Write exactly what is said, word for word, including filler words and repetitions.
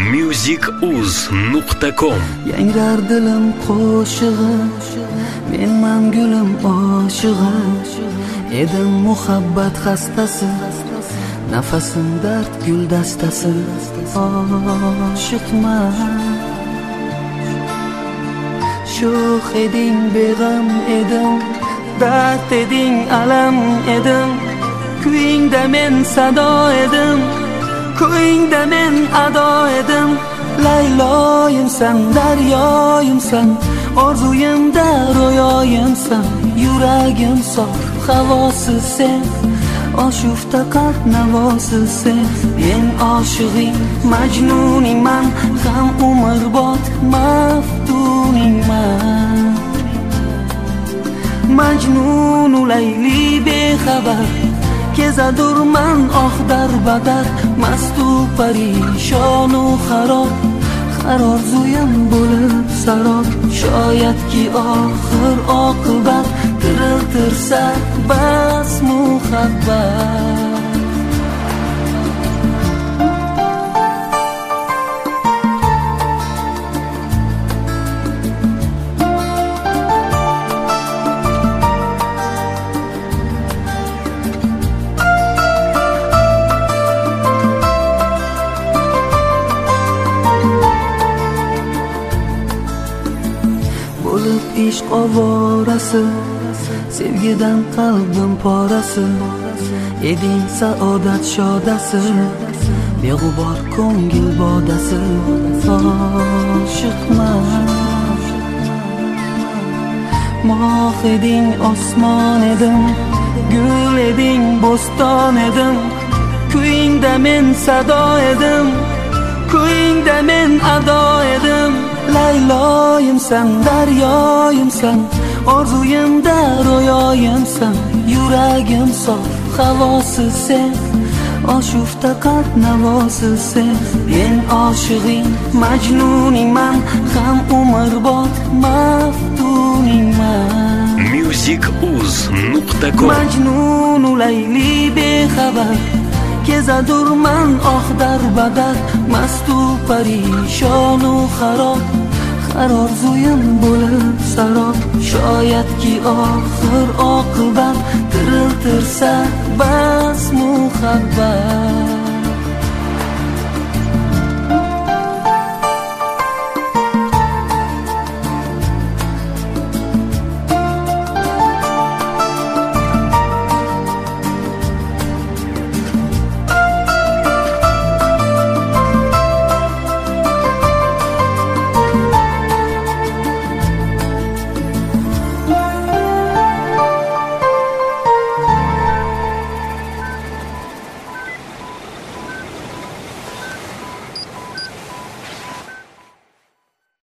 music uz nuqta com. Yangrar dilim qo'shig'i, menman gulim oshig'i, edim muhabbat xastasi, nafasim dard gul dastasi. Oshiqman, sho'x eding beg'am edim, dard eding alam edim, kuyingda men sado edim, ko'yingda men ado edim. Layloyimsan, daryoyimsan, orzuyimda ro'yoyimsan, yuragim sof, havosi sen, oshufta qalb navosi sen. Men oshig'ing, majnuningman, ham umrbod maftuningman. Majnunu Layli bexabar, kezadurman oh darbadar, mastu parishonu xarob, har orzuyim bo'lib sarob. Shoyatki oxir oqibat tiriltirsa bas muhabbat. Bo'lib ishq ovorasi, sevgidan qalbim porasi, eding saodat shodasi, beg'ubor ko'ngil bodasi. Oshiqman, moh eding osmon edim, gul eding bo'ston edim, kuyingda men sado edim, ko'yingda men ado edim. Layloyimsan, daryoyimsan, orzuyimda ro'yoyimsan, yuragim sof, havosi sen, oshufta qalb navosi sen. Men oshig'ing, majnuningman, ham umrbod maftuningman. music uz nuqta com. Majnunu Layli bexabar, kezadurman oh darbadar, mastu parishonu xarob, har orzuyim bo'lib sarob. Shoyatki oxir oqibat tiriltirsa bas muhabbat.